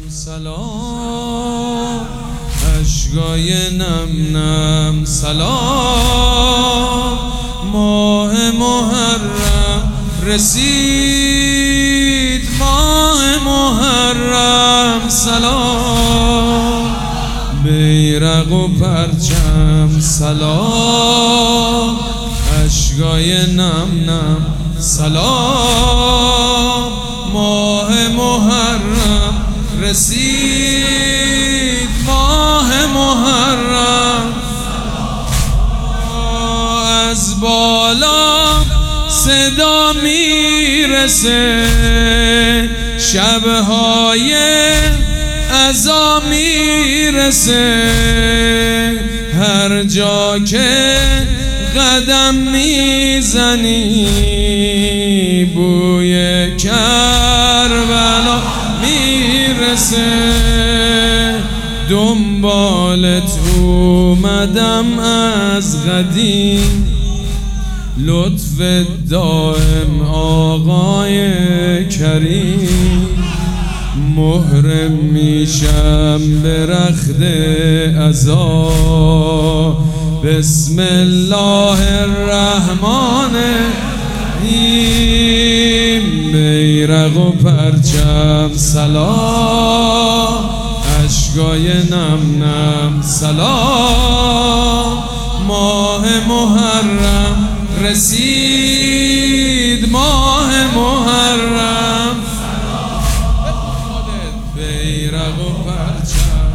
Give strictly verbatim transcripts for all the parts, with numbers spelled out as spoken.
سلام اشکای نم نم سلام ماه محرم رسید ماه محرم سلام بیرق و پرچم سلام اشکای نم نم سلام ماه محرم رسید ماه محرم از بالا صدا میرسه شبهای عزا میرسه هر جا که قدم میزنی بوی کربلا میرسه دنبالت اومدم از قدیم لطف دائم آقای کریم محرم میشم به رخت عزا بسم الله الرحمن الرحیم بیرق و پرچم سلام اشکای نم نم سلام ماه محرم رسید ماه محرم بیرق و پرچم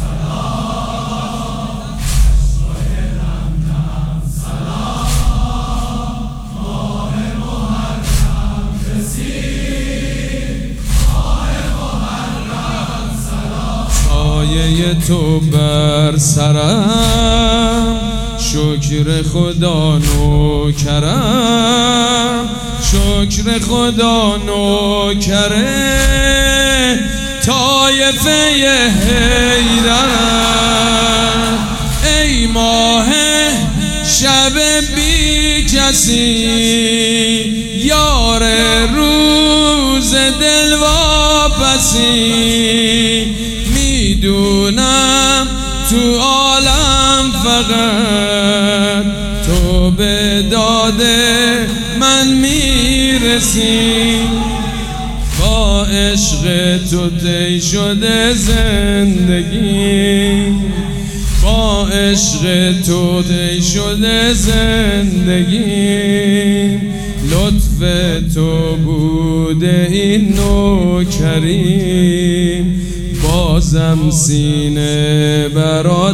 اشکای نم نم سلام ماه محرم رسید ماه محرم سلام سایه تو بر سرم شکر خدا نوکرم شکر خدا نوکره طایفه حیدرم ای ماه شب بی کسی یار روز دل واپسی میدونم تو عالم فقط تو به داد من میرسی با عشق تو طی شده زندگی با عشق تو طی شده زندگی لطف تو بوده این نوکریم بازم سینه برات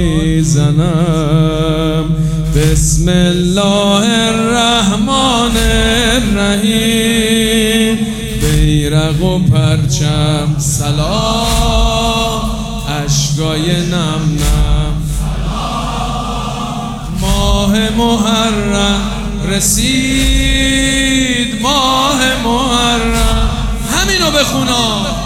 میزنم بسم الله الرحمن الرحیم بیرق و پرچم سلام اشکای نم نم ماه محرم رسید ماه محرم همینو بخونا